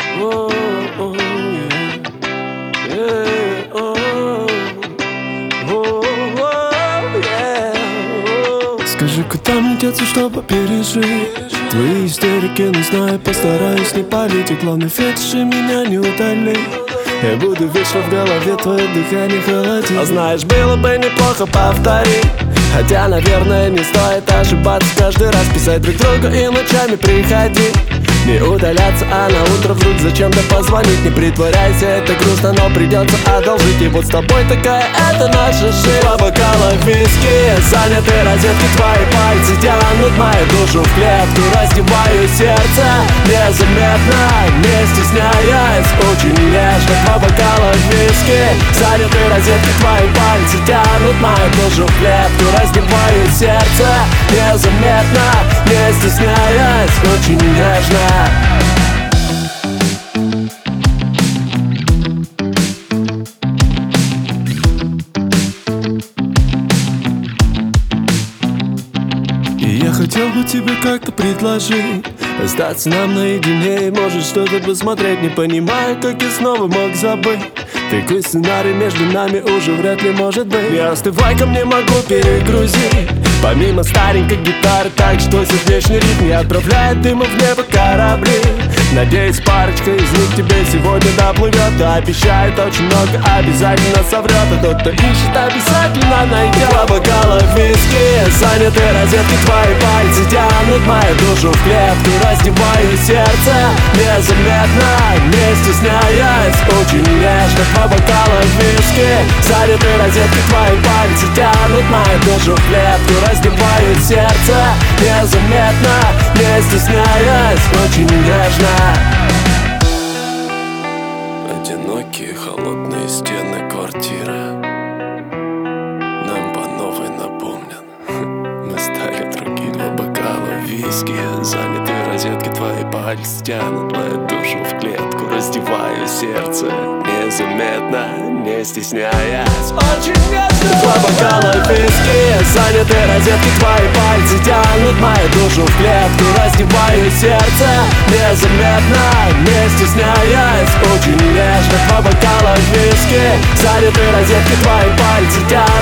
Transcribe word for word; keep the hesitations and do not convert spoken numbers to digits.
Oh, oh, yeah. Yeah, oh, oh, oh, yeah, oh. Скажи, куда мне деться, чтобы пережить твои истерики, но знаю, постараюсь не палить. И главный фетиши меня не удалить. Я буду вечно в голове, твое дыхание холодит. А знаешь, было бы неплохо повторить. Хотя, наверное, не стоит ошибаться. Каждый раз писать друг другу и ночами приходить. Не удаляться, а на утро вдруг зачем-то позвонить. Не притворяйся, это грустно, но придется одолжить. И вот с тобой такая, это наша жизнь. По бокалам виски заняты розетки, твои пальцы тянут мою душу в клетку. Раздеваю сердце незаметно, не стесняясь, очень нежно. По бокалам виски заняты розетки, твои пальцы тянут мою душу в клетку. Раздеваю сердце незаметно, не стесняясь, очень нежно. И я хотел бы тебе как-то предложить остаться нам наедине, может что-то посмотреть. Не понимаю, как я снова мог забыть. Такой сценарий между нами уже вряд ли может быть. Не остывай, ко мне могу перегрузить. Помимо старенькой гитары, так что сердечный ритм не отправляет дыму в небо корабли. Надеюсь, парочка из них тебе сегодня доплывет. И обещает очень много, обязательно соврет. А тот, кто ищет, обязательно найдет. Два бокала виски заняты розетки, твои пальцы тянут мою душу в клетку. Раздеваю сердце незаметно, не стесняясь, очень нежно. Два бокала виски заняты розетки, твои пальцы тянут мою душу в клетку. Раздеваю сердце незаметно, не стесняясь, очень нежно. Одинокие холодные стены квартиры нам по новой напомнят. Мы стали другие. Два бокала виски заняты розетки, твои пальцы тянут мою душу в клетку. Раздеваю сердце незаметно, не стесняясь, очень нежно. Два бокала виски заняты розетки, твои пальцы тянут мою душу в клетку. Раздеваю сердце незаметно, не стесняясь, очень нежно. Два бокала виски заняты розетки, твои пальцы тянут